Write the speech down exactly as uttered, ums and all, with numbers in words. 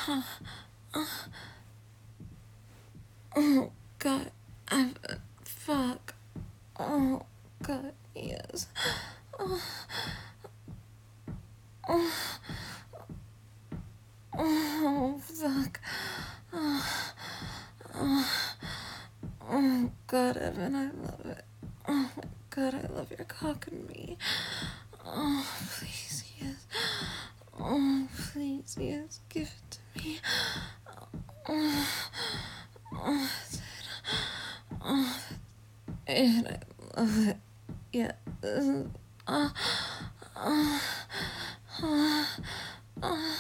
Oh, God. I. Fuck. Oh, God. Yes. Oh, oh, oh fuck. Oh, oh, oh, God, Evan, I love it. Oh, my God, I love your cock and me. Oh, please, yes. Oh, please, yes. Give it to me. Oh, oh, that's it. Oh, and I love it. Yeah. Uh, uh, uh, uh,